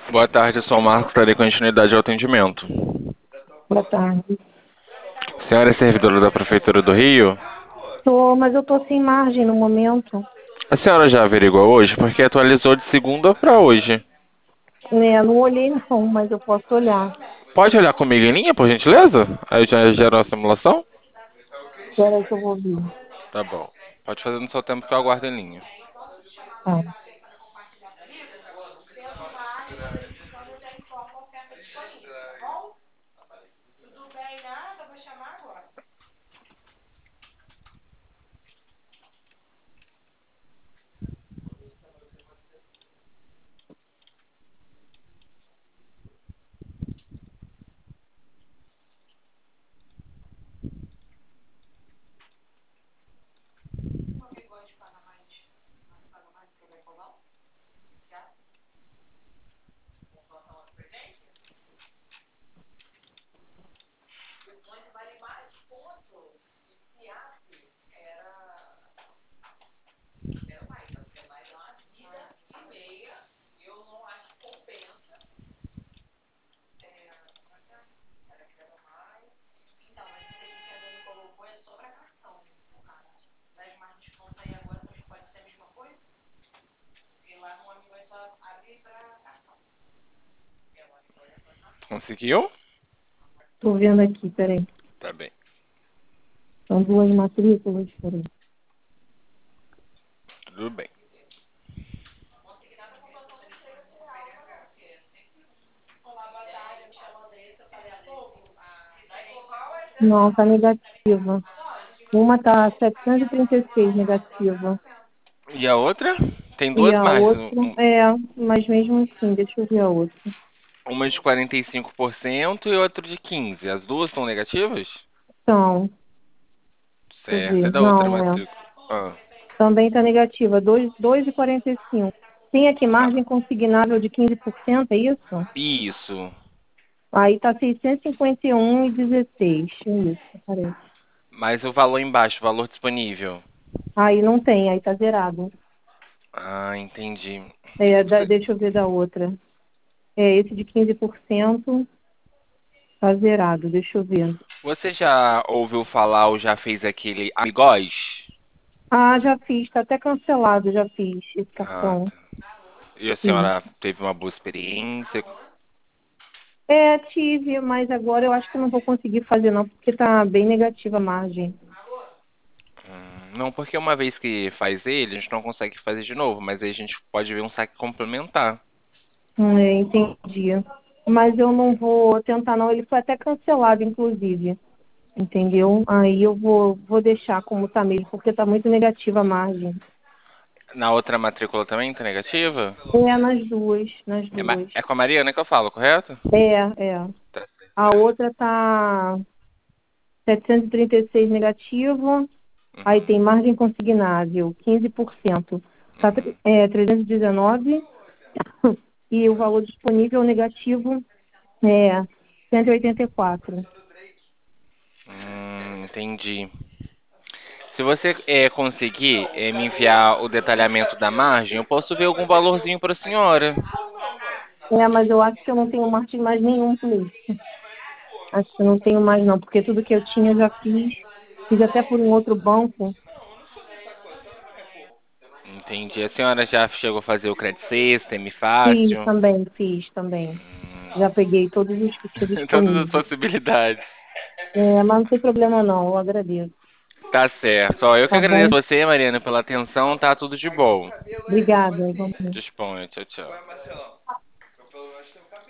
Boa tarde, eu sou o Marcos, darei continuidade ao atendimento. Boa tarde. Senhora é servidora da Prefeitura do Rio? Tô, mas eu tô sem margem no momento. A senhora já averiguou hoje? Porque atualizou de segunda para hoje. Né, não olhei não, mas eu posso olhar. Pode olhar comigo em linha, por gentileza? Aí já gerou a simulação? Espera aí que eu vou vir. Tá bom. Pode fazer no seu tempo que eu aguardo em linha. Tá. Conseguiu? Tô vendo aqui, peraí. Tá bem. São duas matrículas, peraí. Tudo bem. Não, tá negativa. Uma tá 736 negativa. E a outra? Tem E duas a margens. outra, mas mesmo assim, deixa eu ver a outra. Uma de 45% e outra de 15%. As duas estão negativas? Então, deixa eu Certo. E ver. da outra Não, matrícula? Ah. também tá negativa, 2,45. Tem aqui margem consignável de 15%, é isso? Isso. Aí tá 651,16. Isso, parece. Mas o valor embaixo, o valor disponível. Aí não tem, aí tá zerado. Ah, entendi. Deixa eu ver da outra. Esse de 15% tá zerado, deixa eu ver. Você já ouviu falar ou já fez aquele Amigos? Ah, já fiz, tá até cancelado, já fiz esse Ah, cartão. tá. E a Fiz. senhora teve uma boa experiência? Tive, mas agora eu acho que não vou conseguir fazer não, porque tá bem negativa a margem. Não, porque uma vez que faz ele, a gente não consegue fazer de novo, mas aí a gente pode ver um saque complementar. Entendi. Mas eu não vou tentar não, ele foi até cancelado, inclusive. Entendeu? Aí eu vou deixar como tá mesmo, porque tá muito negativa a margem. Na outra matrícula também tá negativa? Nas duas, nas duas. É com a Mariana que eu falo, correto? É. Tá. A outra tá 736 negativo, aí tem Uhum, margem consignável, 15%. Tá uhum. 319 e o valor disponível negativo é 184. Entendi. Se você conseguir me enviar o detalhamento da margem, eu posso ver algum valorzinho para a senhora. Mas eu acho que eu não tenho margem mais nenhum por isso. Acho que eu não tenho mais não, porque tudo que eu tinha eu já fiz. Fiz até por um outro banco. Entendi. A senhora já chegou a fazer o Credit System, Fiz fácil? também, fiz também. Já peguei todos os que tinha Todas as disponível. possibilidades. Mas não tem problema não, eu agradeço. Tá certo. Ó, eu que Tá agradeço bom? você, Mariana, pela atenção. Tá tudo de bom. Obrigada, igualmente. Disponha. Tchau, tchau.